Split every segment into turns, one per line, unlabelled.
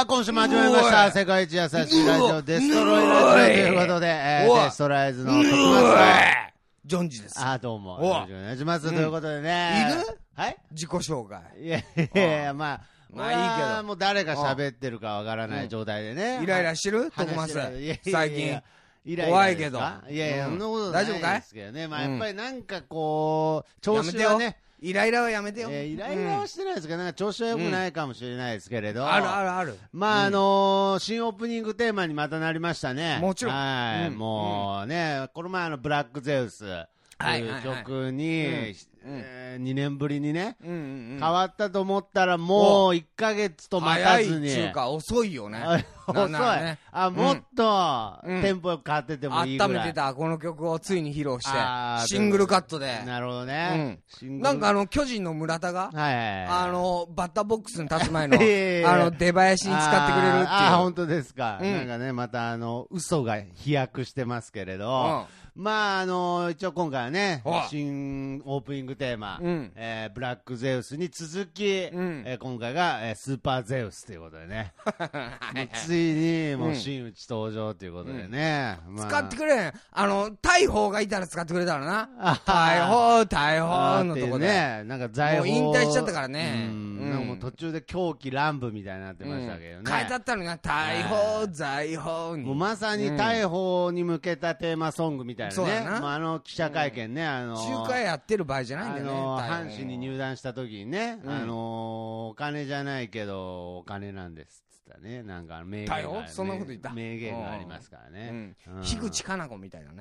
今週も始まりました。世界一優しいラジオ、デストロイラジオということで、デストライズの徳松さん。
ジョンジです。
どうも。よろしくお願いします。ということでね。
いる？
はい？
自己紹介。
いやいやいや、まあいいけど。もう誰が喋ってるかわからない状態でね。
イライラしてる？徳松。最近。
怖
いけど。
いやいや、そんなことないですけどね。まあやっぱりなんかこう、調子はね。
イライラはやめてよ。
イライラはしてないですけど、なんか調子は良くないかもしれないですけれど。
ある。
まあ新オープニングテーマにまたなりましたね。
もちろん。
はい。もうね、この前ブラックゼウスという曲に、2年ぶりにね、変わったと思ったらもう1ヶ月と待たずに。
早いか遅いよね。
遅い。もっとテンポよく変わっててもいいぐらい。
温めてたこの曲をついに披露して、シングルカットで。
なるほどね。
なんか巨人の村田が、バッターボックスに立つ前の、出囃子に使ってくれるっていう。
本当ですか。なんかね、また嘘が飛躍してますけれど、まあ一応今回はね、新オープニングテーマ、ブラックゼウスに続き、今回がスーパーゼウスということでね。ついにもう真打ち登場ということでね。
使ってくれ。大砲がいたら使ってくれたらな。大砲のとこで。
なんか財宝。
もう引退しちゃったからね。
なんかもう途中で狂気乱舞みたいになってましたけどね。
変えたったのにな、大砲、財宝に。
もうまさに大砲に向けたテーマソングみたいなね。そうだな。記者会見ね、
集会やってる場合じゃないんだよね。
阪神に入団した時にね、お金じゃないけど、お金なんですっつったね。なんか名言が。
そんなこと言った。
名言がありますからね。
樋口かな子みたいなね。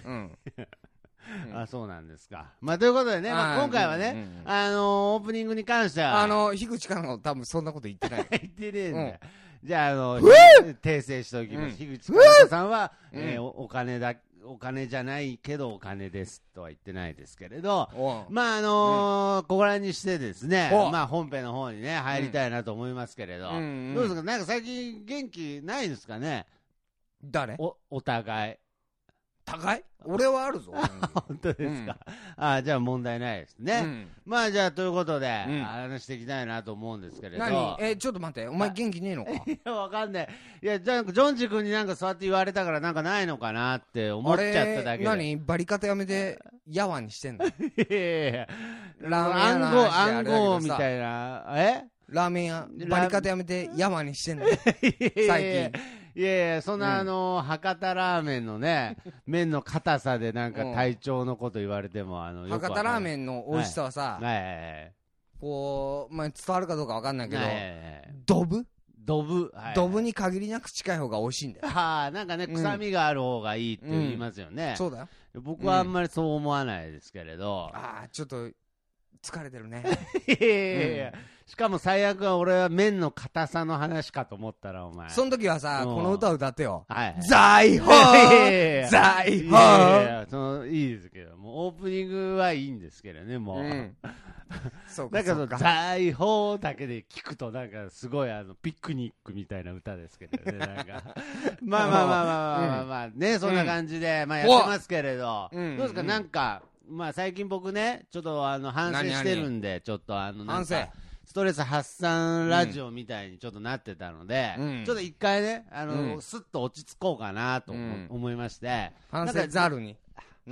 そうなんですか。まあ、ということでね、今回はね、オープニングに関しては。
樋口かな子多分そんなこと言ってない。
言ってねえんだよ。じゃあ、訂正しておきます。樋口かな子さんは、お金じゃないけどお金ですとは言ってないですけれど、まあここらにしてですね、まあ本編の方にね入りたいなと思いますけれど、どうですか、なんか最近元気ないですかね。
誰？
お互い。
互い？俺はあるぞ。
本当ですか。じゃあ問題ないですね。まあじゃあということで話していきたいなと思うんですけれど。
ちょっと待って、お前元気ねえのか。
いやわかんない。いやジョンジ君になんかそうやって言われたからなんかないのかなって思っちゃっただけで。
何バリ方やめてやわにしてんの。い
やいや。暗号みたいな。
ラーメン屋バリ方やめてやわにしてんの。最近。
いやいや、そんな博多ラーメンのね、麺の硬さでなんか体調のこと言われても、
博多ラーメンの美味しさはさ、こう、まあ、伝わるかどうかわかんないけど、ドブに限りなく近い方が美味しいんだよ。
なんかね、臭みがある方がいいって言いますよね。
そうだよ。
僕はあんまりそう思わないですけれど。
ちょっと、疲れてるね。
いやいや、しかも最悪は俺は麺の硬さの話かと思ったらお前。
その時はさ、この歌を歌ってよ。
財宝財宝いいですけど、もうオープニングはいいんですけどね、もう。だけど財宝だけで聞くとなんかすごいピクニックみたいな歌ですけどね、なんか。まあね、そんな感じで、まあやってますけれど。どうですか、なんか、まあ最近僕ね、ちょっと反省してるんで、ちょっと
反省。
ストレス発散ラジオみたいにちょっとなってたので、ちょっと一回ね、スッと落ち着こうかなと思いまして、
反省ざるに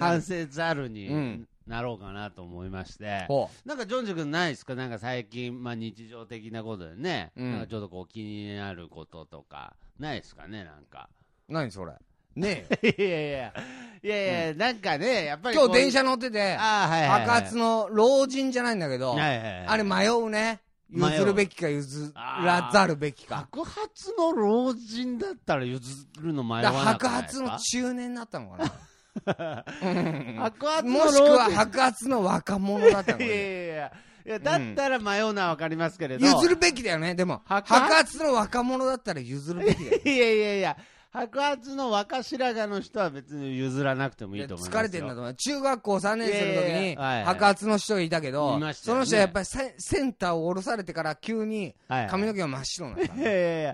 なろうかなと思いまして、なんかジョンジ君ないですか、なんか最近、まあ日常的なことでね、なんかちょっとこう気になることとか、ないですかね、なんか。
何それね
え。いや、なんかね、やっぱり。
今日電車乗ってて、白髪の老人じゃないんだけど、あれ迷うね。譲るべきか譲らざるべきか。
白髪の老人だったら譲るの迷わない。
白髪の中年だったのかな。
白髪
もしくは白髪の若者だったのかな。
いや、だったら迷うのはわかりますけれど。
譲るべきだよね、でも。白髪の若者だったら譲るべきだよ。
いや。白髪の若白髪の人は別に譲らなくてもいいと思いますよ。
疲れてるんだと思う。中学校3年生の時に白髪の人がいたけど、その人はやっぱりセンターを下ろされてから急に髪の毛が真っ白になった。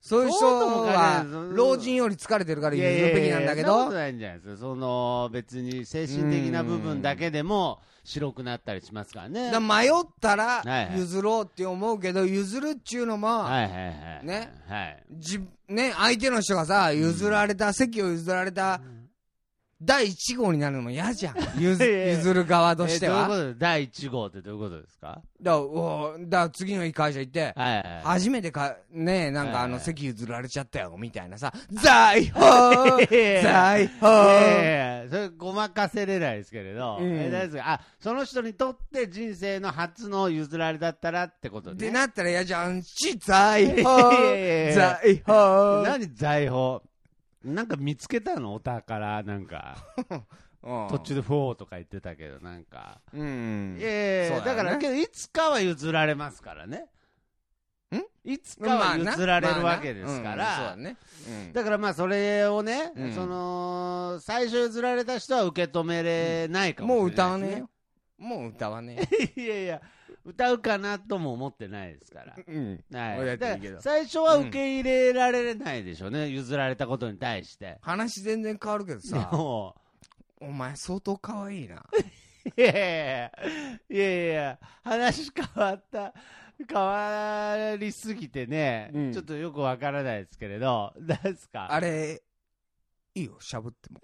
そういう人は老人より疲れてるから譲るべきなんだけど、
そんなことないんじゃないですか。その別に精神的な部分だけでも白くなったりしますからね。
迷ったら譲ろうって思うけど、譲るっちゅうのもね、相手の人がさ、譲られた、席を譲られた第1号になるのも嫌じゃん。譲る側としては。
どういうこと第1号ってどういうことですか？
だから次の日会社行って、初めてなんか席譲られちゃったよ、みたいなさ、財宝財宝
それごまかせれないですけれど、大丈夫ですか？その人にとって人生の初の譲られだったらってことね。
ってなったら嫌じゃんし、財宝財宝
何財宝なんか見つけたのお宝なんか途中でフォーとか言ってたけどなんかだからけどいつかは譲られますからね。いつかは譲られるわけですからだからまあそれをねその最初譲られた人は受け止めれないかもしれないですね。
もう歌わねえよ。もう歌わね
えいやいや歌うかなとも思ってないですから、
だから
最初は受け入れられないでしょうね、譲られたことに対して。
話全然変わるけどさ、お前相当可愛いな。
いやいや話変わりすぎてね、ちょっとよくわからないですけれど、何ですか
あれいいよ、しゃぶっても。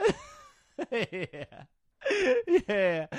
いや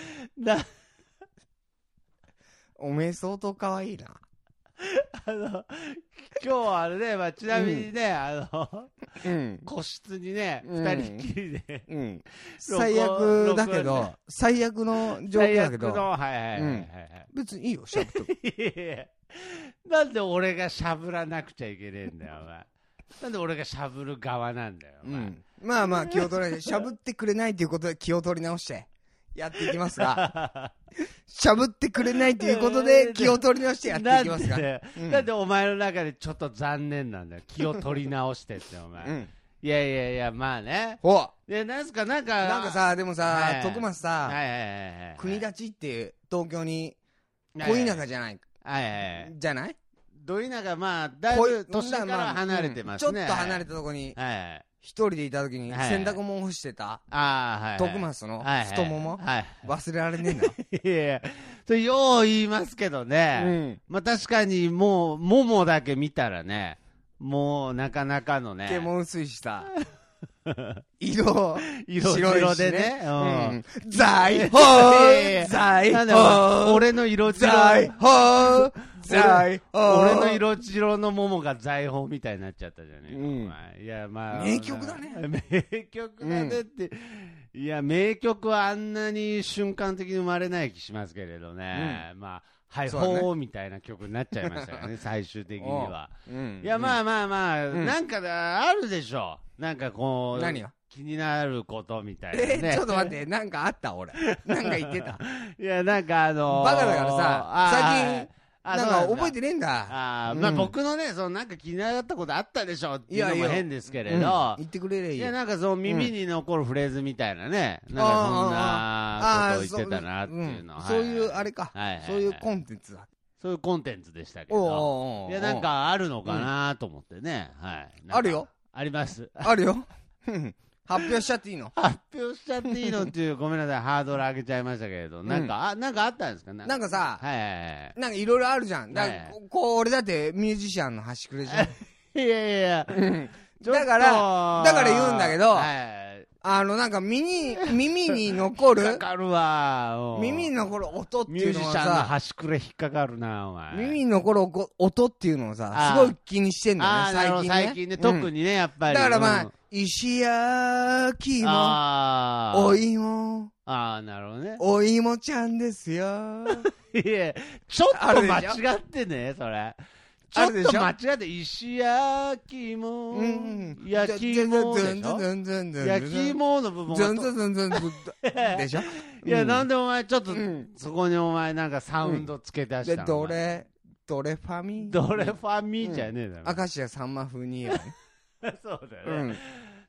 おめえ相当可愛いな。
今日はね、ちなみにね、個室にね、二人きりで、
最悪だけど、最悪の状況だけど、別にいいよ、しゃぶって
も。なんで俺がしゃぶらなくちゃいけねえんだよ、お前。なんで俺がしゃぶる側なんだよ、お前。
まあまあ、気を取らない。しゃぶってくれないということで気を取り直して。やっていきますが、しゃぶってくれないということで気を取り直してやっていきますが、
なんでお前の中でちょっと残念なんだよ、気を取り直してってお前、いやまあね、なんすかなんか
さ、でもさ、徳松さ、国立って東京に恋田舎じゃないじゃない？
ど田舎、まあだいぶ都心から離れてますね。
ちょっと離れたとこに一人でいた時に洗濯物干してた徳松の太もも忘れられねえんだ。
いやいや、それよう言いますけどね、まあ確かにもうももだけ見たらね、もうなかなかのね、
毛も薄いしさ、
色白でね、
財宝財宝、
俺の色白
財宝
俺の色白のももが財宝みたいになっちゃったじゃねえか、いやまあ
名曲だね、
名曲だねって、いや名曲はあんなに瞬間的に生まれない気しますけれどね、まあはいほーみたいな曲になっちゃいましたよね、最終的には。いやまあなんかあるでしょ、なんかこう
何よ
気になることみたいなね。
ちょっと待って、なんかあった俺。なんか言ってた。
いやなんか
バカだからさ、最近なんか覚えてねえんだ。
まあ僕のね、なんか気になったことあったでしょっていうのも変ですけれど、
言ってくれればいい。
いやなんかその耳に残るフレーズみたいなね、なんかそんなことを言ってたなっていうのは。
そういうあれか、そういうコンテンツだ。
そういうコンテンツでしたけど、いやなんかあるのかなと思ってね。
あるよ。
あります。
あるよ。発表しちゃっていいの？
発表しちゃっていいのっていう、ごめんなさい、ハードル上げちゃいましたけれど、なんかあったんですか？
なんかさ、なんかいろいろあるじゃん。こう、俺だってミュージシャンの端くれじゃん。
いや
だから言うんだけど、なんか耳に残る
引っかかるわ。
耳に残る音っていうのはさ、
ミュージシャンの端くれ引っかかるな、お前。
耳に残る音っていうのをさ、すごい気にしてんだよね、
最近ね。特にね、やっぱり。
だからまあ、石焼きも、お芋。
なるほどね。
お芋ちゃんですよ。
いや、ちょっと間違ってね、それ。ちょっと間違って、石焼きも、焼き芋でしょ、焼き芋の部分
でしょ。
いや、なんでお前ちょっと、そこにお前なんかサウンドつけ出したの。
ドレファミ
じゃねえだろ。
明石家さんま風に。
そうだよね。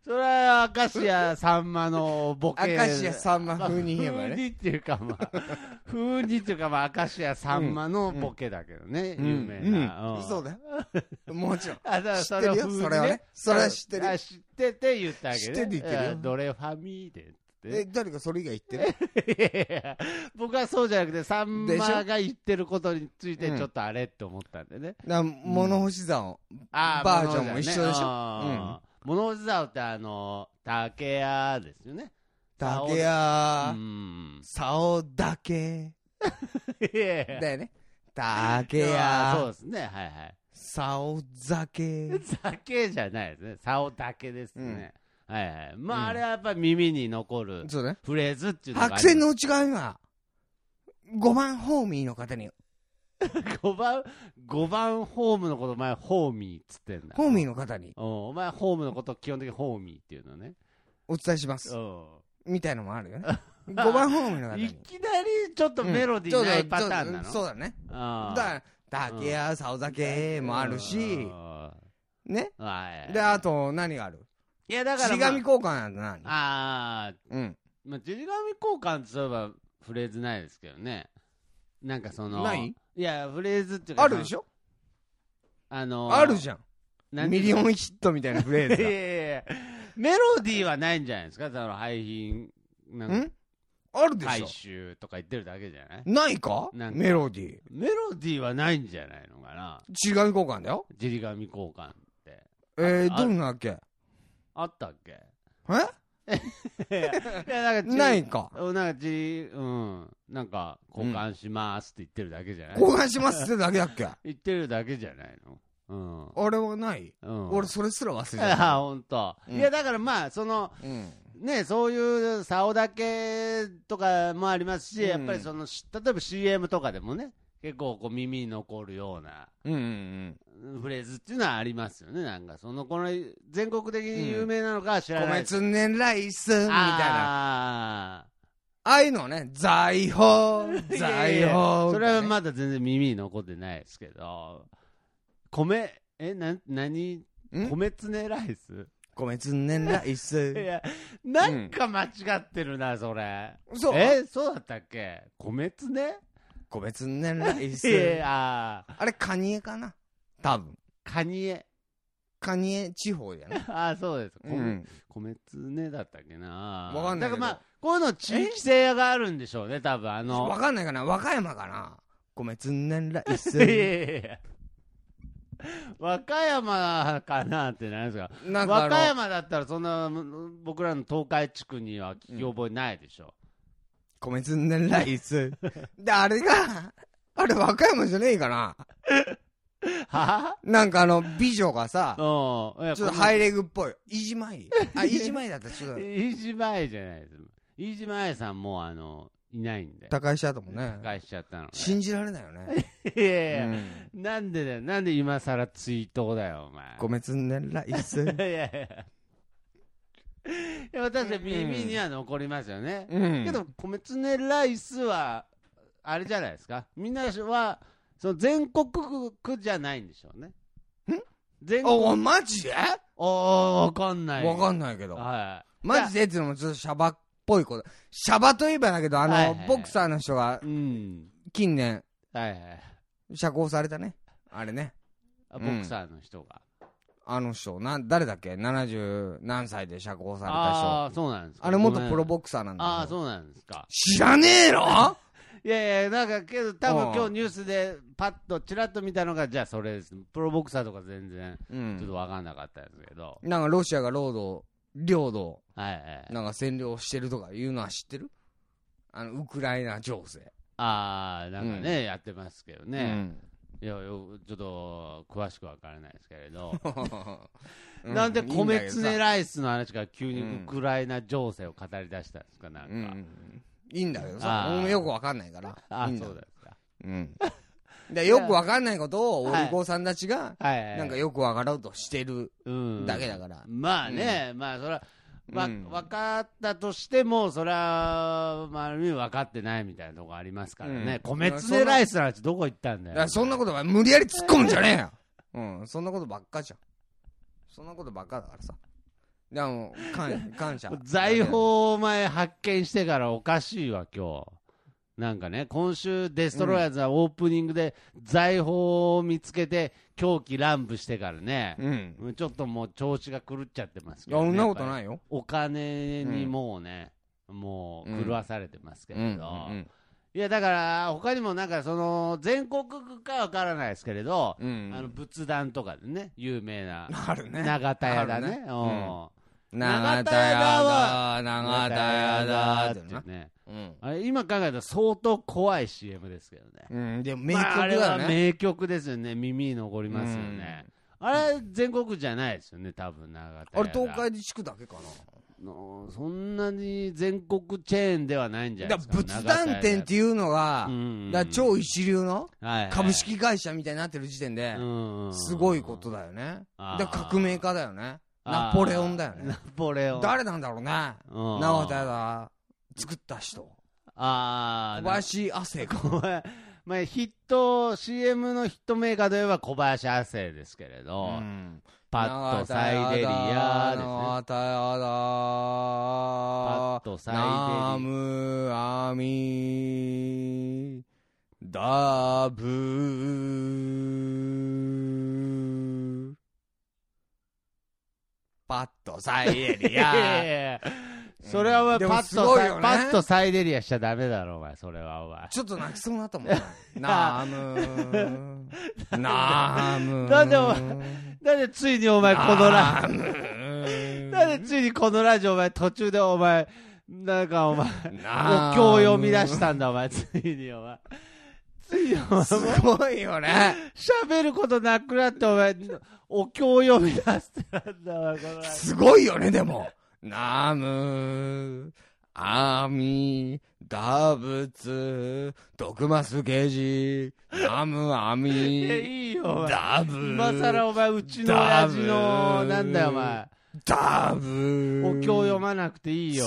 それは明石家さんまのボケ。
明石家さんま風に言えばね。
風にっていうか風にっていうか明石家さんまのボケだけどね、有名な。
そうだよ。もちろん。
だから
知ってるよ、それはね。それは知ってる。
知ってて言ったわけね。
知ってて言ってるよ。
ドレファミで。
誰かそれ以外言って
る僕はそうじゃなくて、さんまが言ってることについてちょっとあれって思ったんでね。
物干し竿バージョンも一緒でしょ。
物干し竿って竹屋ですよね。
竹屋、竿だけ。だよね。竹屋。
そうですね、はいはい。
竿酒。
酒じゃないですね。竿だけですね。はいはい。まあ、あれはやっぱり耳に残るフレーズっていうのが。
白線の内側には、5番ホーミーの方に。
5番ホームのこと、お前、ホーミーっつってんだ。
ホーミーの方に。
お前、ホームのこと、基本的にホーミーっていうのね。
お伝えします。みたいのもあるよね。5番ホーミーの方に。
いきなり、ちょっとメロディーないパターンなの。
そうだね。だから、竹や竿酒もあるし、ね。で、あと、何がある？
いやだから、
ちり紙交換なんて何？
まあ、ちり紙交換ってそういえばフレーズないですけどね。なんか
ない？
いや、フレーズっていうか。
あるでしょ？あるじゃん。ミリオンヒットみたいなフレーズ。
いやいやメロディーはないんじゃないですか？その廃品、
あるでしょ？
回収とか言ってるだけじゃない？
ないか？メロディー。
メロディーはないんじゃないのかな？
ちり紙交換だよ。
ちり紙交換って。
どんなわけ？
あったっけ？
いや、ないか。
なんか、交換しますって言ってるだけじゃない？
交換しますってだけだっけ？
言ってるだけじゃないの？
あれはない？俺、それすら忘れちゃった。
ほんと。いや、だからまあ、ね、そういう竿だけとかもありますし、やっぱり例えば CM とかでもね、結構耳に残るようなフレーズっていうのはありますよね。なんかこの全国的に有名なのかは知らない。
米つんねんライスみたいな。ああいうのね、財宝。
それはまだ全然耳に残ってないですけど。何米つねライス？
米つんねんライス。
いや、なんか間違ってるな、それ。そうだったっけ？米つね？
米つんねんライス。あれ、カニエかな？多分。
カニエ
地方じゃね。
そうです。米つねだったっけな。
わかんないけど。だからまあ、
こういうの地域性があるんでしょうね、多分。
わかんないかな。和歌山かな。米つんねんライス。
和歌山かなってなんですか？和歌山だったらそんな僕らの東海地区には聞き覚えないでしょ。
米つんねんライス。で、あれ和歌山じゃねえかな。なんか美女がさ、ちょっとハイレグっぽい。飯島愛だったらちょっと。飯
島愛じゃないです。飯島愛さんもいないんで。
他界しちゃったもんね。
他界しちゃったの。
信じられないよね。
いやいや、なんでだよ。なんで今更追悼だよ、お前。
米つんねんライス。い
や確かに耳には残りますよね。けど、米つねライスは、あれじゃないですか。みんなは、全国区じゃないんでしょうね。
マジで？
わかんない。
わかんないけど。
はい。
マジでっていうのもちょっとシャバっぽいこと。シャバといえばだけど、ボクサーの人が、近年、釈放されたね。あれね。
ボクサーの人が。
誰だっけ ?70 何歳で釈放された人。
そうなんですか。
あれ元プロボクサーなんだ。
そうなんですか。
知らねえの？
いやいや、なんかけど多分今日ニュースでパッとチラッと見たのが、じゃあそれです。プロボクサーとか全然ちょっと分かんなかったですけど。
なんかロシアが領土、なんか占領してるとかいうのは知ってる？ウクライナ情勢。
なんかね、やってますけどね。いや、ちょっと詳しくわからないですけれど。なんで米つねライスの話が急にウクライナ情勢を語り出したんですか、なんか。
いいんだけどさ、俺もよくわかんないから。
そうですか。
でよくわかんないことをお利口さんたちがなんかよくわかろうとしてるだけだから。
まあね、まあそれは分かったとしても、それはまあ分かってないみたいなとこありますからね。米つねライスの話どこ行ったんだよ。
そんなことは無理やり突っ込むんじゃねえよ。そんなことばっかじゃん。そんなことばっかだからさ。 でも感謝。
財宝をお前発見してからおかしいわ、今日。なんかね、今週デストロイヤーズはオープニングで財宝を見つけて狂気乱舞してからね、ちょっともう調子が狂っちゃってますけど、ね、
そんなことないよ。
お金にもうね、もう狂わされてますけれど、いやだから他にもなんかその全国区かわからないですけれど、仏壇とかでね有名な長田屋だね、長田屋だってね、あれ今考えたら相当怖い CM ですけどね、
でも名曲だよね、あれは
名曲ですよね、耳に残りますよね、あれ全国じゃないですよね、多分長田屋。
あれ東海地区だけかな。
そんなに全国チェーンではないんじゃないですか。
仏壇店っていうのが、超一流の株式会社みたいになってる時点ですごいことだよね。革命家だよね。ナポレオンだよね。
ナポレオン。
誰なんだろうね。長田屋作った人。小林亜生か。
まあヒット CM のヒットメーカーで言えば小林亜生ですけれど。パッとサイデリアですね。パッとサイデリア。ナムアミダブ
パッとサイデリア。
それはお前パッとサイデリアしちゃダメだろお前、それはお前。
ちょっと泣きそうになったもんね。ナム
なんでついにお前このラジオなんでついにこのラジオお前途中でお前なんかお前お経を読み出したんだお前、ついにお前
すごいよね。
喋ることなくなってお前お経を読み出してなんだお前、この
すごいよね。でもナムアミダ仏徳増刑事ナムアミ
いいよ
ダブ
今さらお前うちの親父のなんだよお前
ダブ
お経読まなくていいよ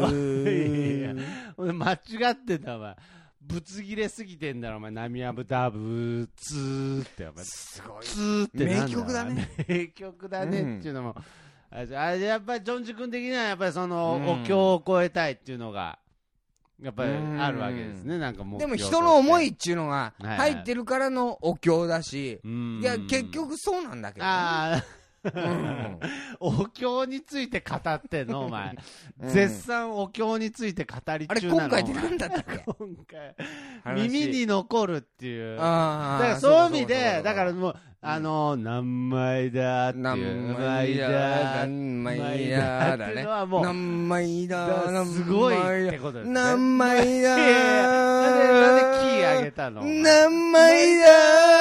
間違ってんだお前、ぶつ切れすぎてんだろお前、ナミアブダブツーってお前
すごい
ツーってなんだ
名曲だね。
名曲だねっていうのも、あれやっぱりジョンジ君的にはやっぱりそのお経を超えたいっていうのがやっぱりあるわけですね。なんかもう
でも人の思いっていうのが入ってるからのお経だし、いや結局そうなんだけど、ね、
お経について語ってんのお前、絶賛お経について語り中なの。
あれ今回って何だったっけ。
今回耳に残るっていう、だからそういう意味でだからもう何枚だっていう
何枚だだね、何枚だ
すごいってことですね。
何枚だ
なんでキー上げたの。
何枚だ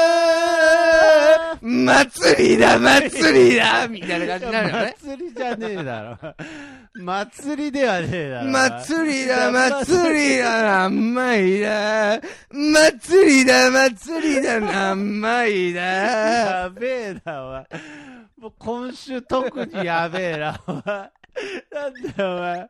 祭りだみたいな感じになるよね。
祭りじゃねえだろ。祭りではねえだろ。
祭りだ何枚だ祭りだ何枚だ。
やべえなお前、もう今週特にやべえなお前、なんだよお前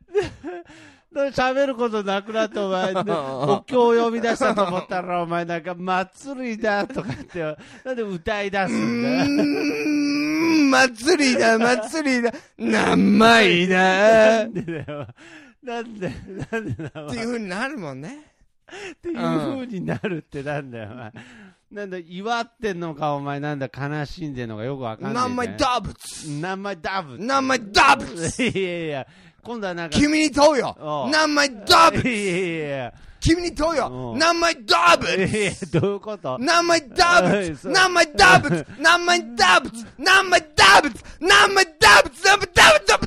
喋ることなくなってお前、お経を読み出したと思ったらお前なんか祭りだとかってなんで歌い出すんだよ。
祭りだ何枚だ
なんでだよ、なんでだ
っていう風になるもんね。
っていう風になるってなんだよお前、なんだ祝ってんのかお前、なんだ悲しんでんのかよくわかんない、ね。
何枚ダブツ
いやいや、今度はなんか
君に問うよ何枚ダブツ。
いや
君に問うよ何枚ダブツ。
どういうこと。
何枚ダブツ何枚ダブツ何枚ダブツ何枚ダブツ何枚ダブツ何枚ダブツ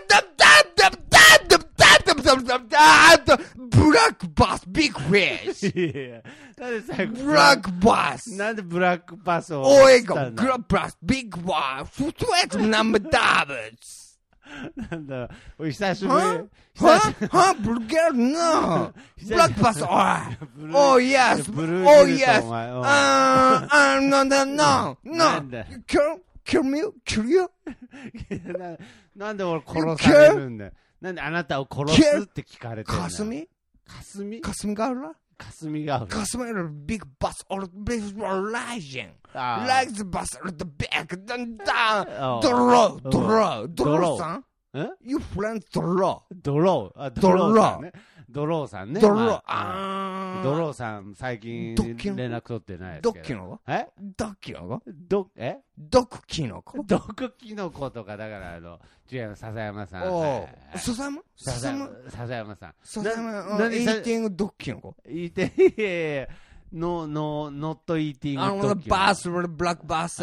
ブラックバスビッグフィッシュ。ブラックバス
なんでブラックバスを
おいがブラックバスビッグバスフットウェットナンバーダブツ。
なんだおい久しぶり。
ブルゲルのブラックバスおいイエスおいイエスなんだキルミキルよ。
なんで俺殺されるんだよ。なんであなたを殺すって聞かれてるんだよ。
かすみがあるな。
霞ヶ浦。
霞ヶ浦 big bus or big rising like the bus at the back then down ドローさん？You friend ドロ
ーさんね。
ドロ
ーさん最近連絡取ってないですけど。
ドッキノコ？毒キノコ？
毒キノコとかだから違う笹山さん。
笹山
さん。
笹山イーティング毒キノコ？
イーティングnot eating
ブラックバス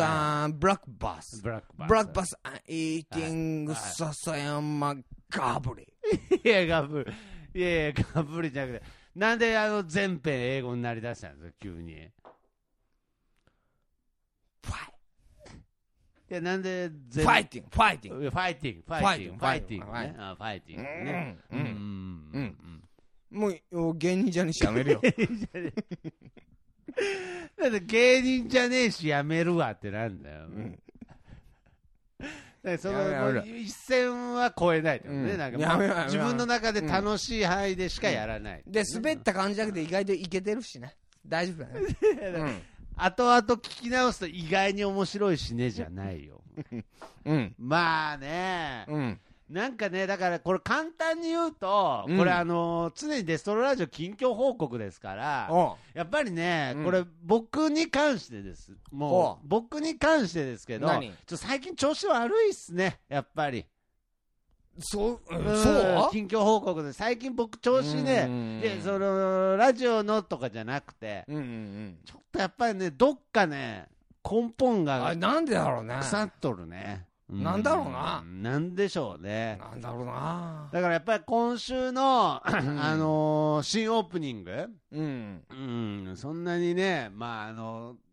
イーティング笹山ガブリ。
いやガブリじゃなくて、なんで全編英語になりだしたんですか急に。いやなんで
ファイティング
ね。ファイティングね。
もう芸人じゃねえしやめるよ。
だって芸人じゃねえしやめるわってなんだよ。その一線は越えないとね、なんか自分の中で楽しい範囲でしかやらない。
で滑った感じだけど意外といけてるしね、大丈夫だね。
後々聞き直すと意外に面白いしねじゃないよ。まあね。なんかね、だからこれ簡単に言うと、これ常にデストロラジオ近況報告ですから、やっぱりね、これ僕に関してです。もう僕に関してですけど、最近調子悪いっすね、やっぱり。
そう
近況報告で最近僕調子ね、いやそのラジオのとかじゃなくて、ちょっとやっぱりね、どっかね、根本が
なんでだろうね、
腐っとるね。
なんだろうな。
なんでしょうね。
なんだろうな。
だからやっぱり今週の新オープニング、そんなにね、まあ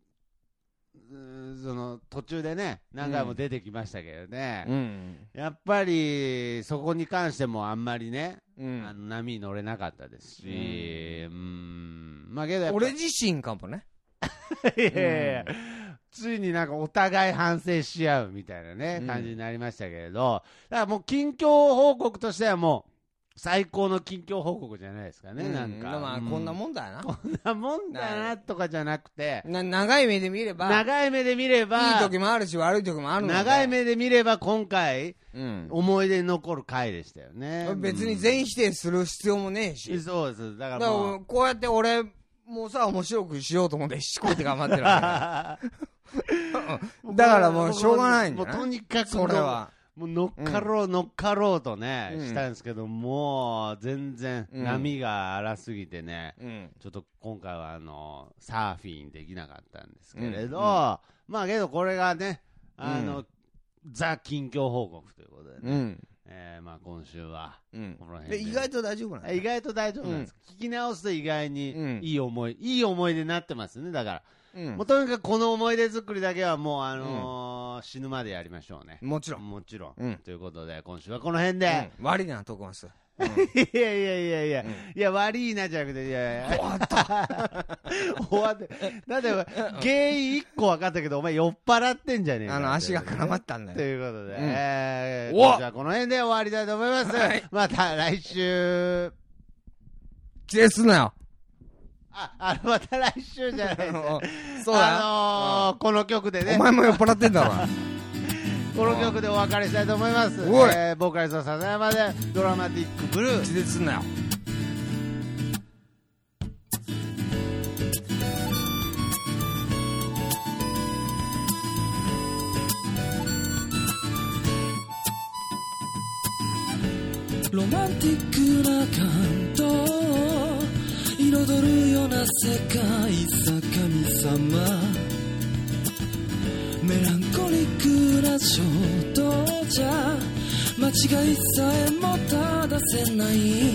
その途中でね何回も出てきましたけどね、やっぱりそこに関してもあんまりね、波に乗れなかったですし、まあけど
俺自身かもね。
いやいやついになんかお互い反省し合うみたいなね、感じになりましたけれど、だからもう近況報告としてはもう最高の近況報告じゃないですかね、なんか。
まあこんなもんだな。
こんなもんだなとかじゃなくて、
長い目で見れば、
いい
時もあるし悪い時もあるので、
長い目で見れば今回、思い出に残る回でしたよね。
別に全否定する必要もねえし。
そうです。だからもう
こうやって俺もうさ、面白くしようと思ってしこって頑張ってるわけだからもうしょうがないんだよ、
もうとにかく
それは
もう乗っかろうとね、したんですけど、もう全然波が荒すぎてね、ちょっと今回はサーフィンできなかったんですけれど、まあけどこれがね、ザ近況報告ということでね、まあ今週はこの辺で、
意外と大丈夫なんです。
意外と大丈夫なんです。聞き直すと意外にいい思い出になってますね。だから、もうとにかくこの思い出作りだけはもう死ぬまでやりましょうね。
もちろん。
ということで今週はこの辺で。
悪いなとこます。
いや悪いなじゃなくて、終わってだって原因1個分かったけどお前酔っ払ってんじゃねえか、
足が絡まったんだよ
ということで、じゃあこの辺で終わりたいと思います。また来週
期待すんなよ。
また来週じゃないです
そうだ、
この曲でね、
お前も酔っ払ってんだろ
この曲でお別れしたいと思います。ボーカリスト笹山でドラマティックブルー。
気絶すんなよ。
ロマンティックな感動彩るような世界さ神様、メランコリックな衝動じゃ間違いさえも正せない、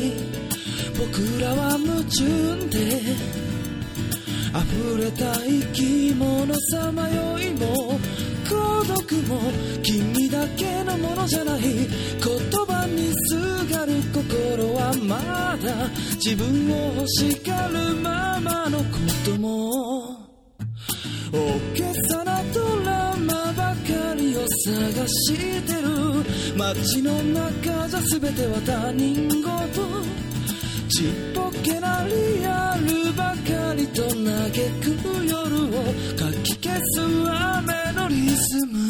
僕らは矛盾で溢れた生き物さまよいも孤独も君だけのものじゃない、言葉にすがる心はまだ自分を欲しがるままのことも、大げさなドラマばかりを探してる街の中じゃ全ては他人事、 ちっぽけなリアルばかりと嘆く夜をかき消す雨のリズム、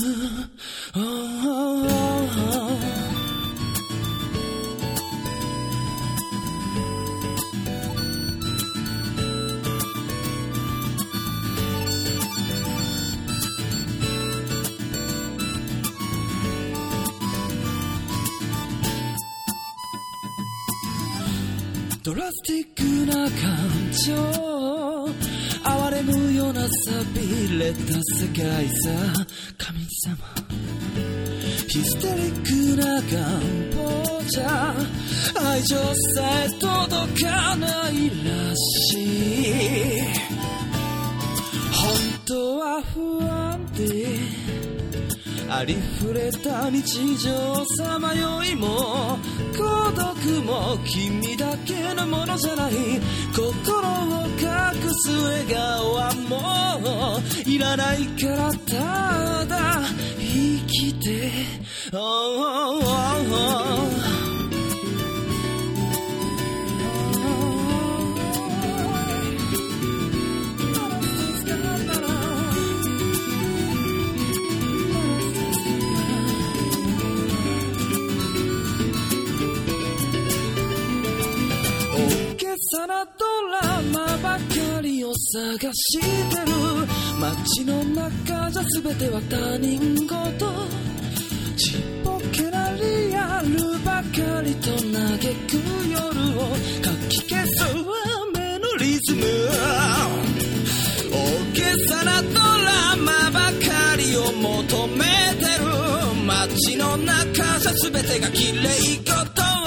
ドラスティックな感情、哀れむような寂れた世界さ、神様ヒステリックな願望じゃ愛情さえ届かないらしい。本当は不安でありふれた日常さまよいも孤独も君だけのものじゃない。心を隠す笑顔はもういらないからただ生きて、さなドラマばかりを探してる。街の中じゃ全ては他人事、ちっぽけなリアルばかりと嘆く夜をかき消す雨のリズム。大げさなドラマばかりを求めてる。街の中じゃ全てが綺麗事